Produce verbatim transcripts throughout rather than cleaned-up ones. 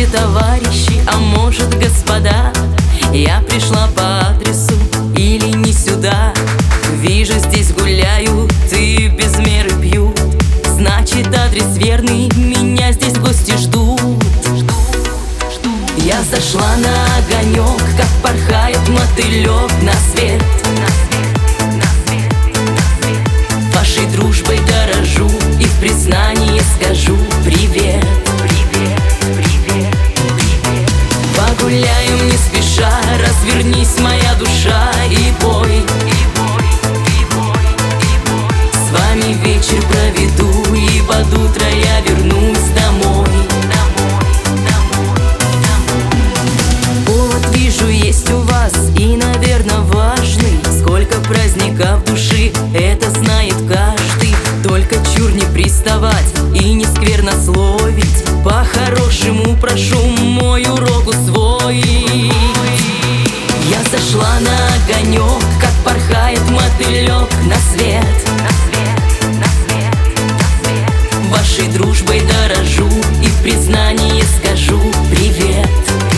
товарищи, а может, господа, я пришла по адресу или не сюда. Вижу, здесь гуляют и без меры пьют, значит, адрес верный, меня здесь гости ждут. Я зашла на огонек, как порхает мотылек на свет. Вашей дружбой дорожу и в признание скажу привет. Погуляем не спеша, развернись, моя душа, и пой. С вами вечер проведу, и под утро я вернусь домой. Повод вижу есть у вас, и, наверное, важный. Сколько праздников души, это знает каждый. Только чур не приставать и не сквернословить. По-хорошему прошу мой урок усвоить. Я зашла на огонек, как порхает мотылек на свет. Вашей дружбой дорожу и в признание скажу привет.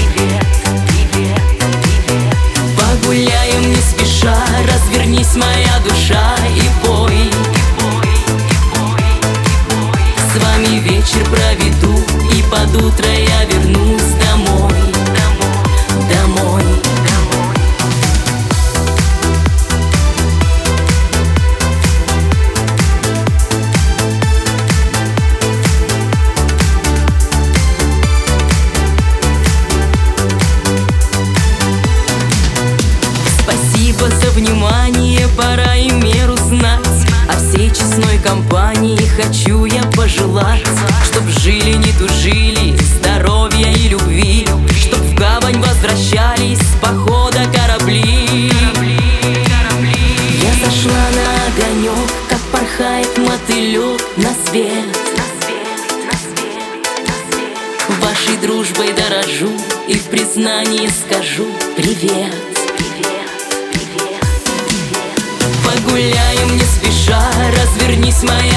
Погуляем не спеша, развернись, моя душа, и пой. С вами вечер проведу, и под утро я вернусь домой. Домой. Спасибо за внимание, пора и меру знать. А всей честной компании хочу я пожелать, чтоб жили, не тужили, здоровья и любви, чтоб в гавань возвращались с похода корабли. Я зашла на огонек, как порхает мотылек на свет. Вашей дружбой дорожу и в признание скажу привет. Погуляем не спеша, развернись, моя